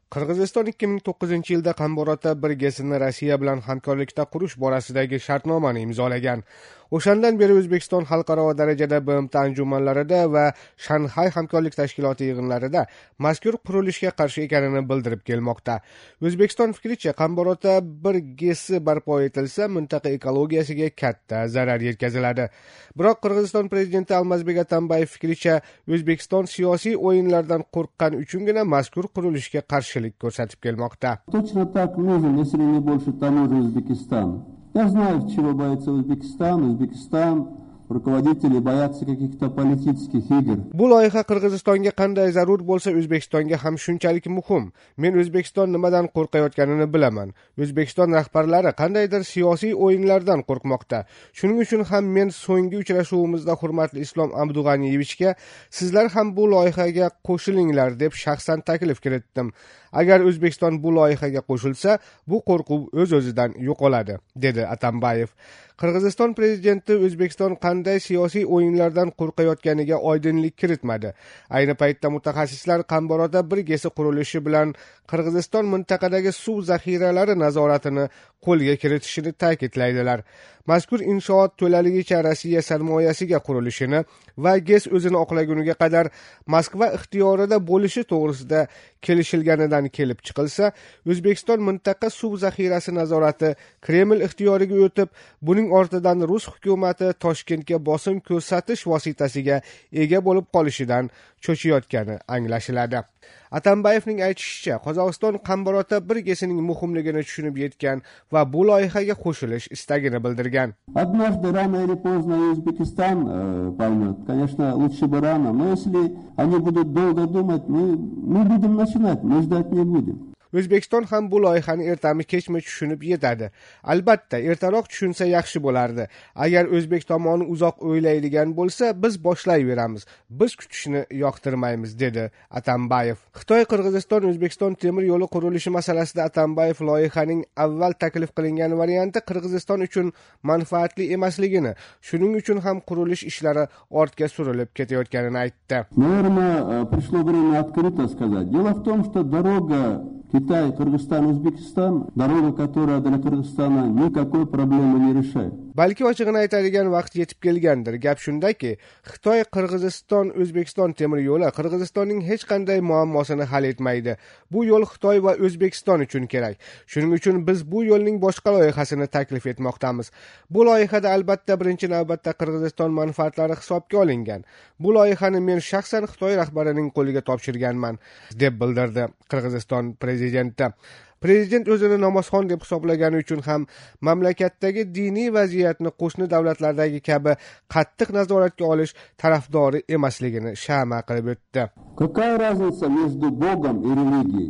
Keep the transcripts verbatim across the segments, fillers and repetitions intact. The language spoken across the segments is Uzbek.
Qirg'iziston ikki ming to'qqizinchi yilda Qamborota birgesini Rossiya bilan hamkorlikda qurish borasidagi shartnomani imzolagan. O'shandan beri O'zbekiston xalqaro darajada B M T anjumanlarida va Shanxay hamkorlik tashkiloti yig'inlarida mazkur qurilishga qarshi ekanini bildirib kelmoqda. O'zbekiston fikricha, Qamborota birgesi barpo etilsa, mintaqa ekologiyasiga katta zarar yetkaziladi. Biroq Qirg'iziston prezidenti Almazbek Atambayev fikricha, O'zbekiston siyosiy o'yinlardan qo'rqqan uchungina mazkur qurilishga qarshilik ko'rsatib kelmoqda. Точно так нужен, если не больше, тому же Узбекистан. Я знаю, чего боится Узбекистан. Узбекистан, rukovodители boyatся каких-то политических игр. Bu loyiha Qirg'izistonga qanday zarur bo'lsa, O'zbekistonga ham shunchalik muhim. Men O'zbekiston nimadan qo'rqayotganini bilaman. O'zbekiston rahbarlari qandaydir siyosiy o'yinlardan qo'rqmoqda. Shuning uchun ham men so'nggi uchrashuvimizda hurmatli Islom Abdug'aniyevichga sizlar ham bu loyihaga qo'shilinglar deb shaxsan taklif kiritdim. Agar O'zbekiston bu loyihaga qo'shilsa, bu qo'rquv o'z-o'zidan yo'qoladi, dedi Atambayev. Qirg'iziston prezidenti O'zbekiston qanday siyosiy o'yinlardan qo'rqayotganiga oydinlik kiritmadi. Ayni paytda mutaxassislar Qamborota birgesi qurilishi bilan Qirg'iziston mintaqadagi suv zaxiralari nazoratini qo'lga kiritishini ta'kidlaydilar. Mazkur inshoot to'laligicha Rossiya sarmoyasiga qurilishini va GES o'zini oqlaguniga qadar Moskva ixtiyorida bo'lishi to'g'risida kelishilganidan kelib chiqilsa, O'zbekiston mintaqa suv zaxirasi nazorati Kreml ixtiyoriga o'tib, buning ortidan Rus hukumati Toshkentga bosim ko'rsatish vositasiga ega bo'lib qolishidan cho'chiyotgani anglashiladi. Atambayevning aytishicha, Qozog'iston Qamborota birgesining muhimligini tushunib yetgan va bu loyihaga qo'shilish istagini bildirgan. Однажды рано или поздно и Узбекистан э, поймет. Конечно, лучше бы рано, но если они будут долго думать, мы, мы будем начинать, мы ждать не будем. O'zbekiston ham bu loyihani ertami kechmi tushunib yetadi. Albatta, ertaroq tushunsa yaxshi bo'lardi. Agar O'zbek tomoni uzoq o'ylaydigan bo'lsa, biz boshlayveramiz. Biz kutishni yoqtirmaymiz, dedi Atambayev. Xitoy Qirg'iziston O'zbekiston temir yo'li qurilishi masalasida Atambayev loyihaning avval taklif qilingan varianti Qirg'iziston uchun manfaatli emasligini, shuning uchun ham qurilish ishlari ortga surilib ketayotganini aytdi. Наверное, пришло время открыто сказать. Дело в том, что дорога Китай, Кыргызстан, Узбекистан, дорога, которая для Кыргызстана никакой проблемы не решает. Balki ochig'ini aytadigan vaqt yetib kelgandir. Gap shundaki, Xitoy Qirg'iziston O'zbekiston temir yo'li Qirg'izistonning hech qanday muammosini hal etmaydi. Bu yo'l Xitoy va O'zbekiston uchun kerak. Shuning uchun biz bu yo'lning boshqa loyihasini taklif etmoqdamiz. Bu loyihada albatta birinchi navbatda Qirg'iziston manfaatlari hisobga olingan. Bu loyihani men shaxsan Xitoy rahbarining qo'liga topshirganman, deb bildirdi Qirg'iziston prezidenti. Prezident o'zini namozxon deb hisoblagani uchun ham mamlakatdagi diniy vaziyatni qo'shni davlatlardagi kabi qattiq nazoratga olish tarafdori emasligini shama qilib o'tdi. Какая разница между Богом и религией?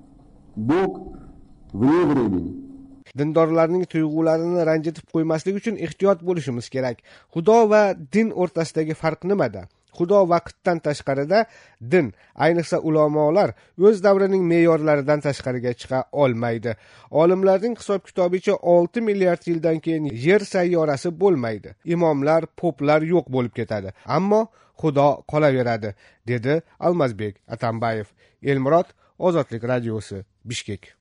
Бог вне времени. Dindorlarning tuyg'ularini ranjitib qo'ymaslik uchun ehtiyot bo'lishimiz kerak. Xudo va din o'rtasidagi farq nimada? Xudo vaqtdan tashqarida, din, ayniqsa ulamolar o'z davrining me'yorlaridan tashqariga chiqa olmaydi. Olimlarning hisob-kitobicha olti milliard yildan keyin yer sayyorasi bo'lmaydi. Imomlar, poplar yo'q bo'lib ketadi. Ammo Xudo qolaveradi, dedi Almazbek Atambayev. Elmurod, Ozodlik radiosi, Bishkek.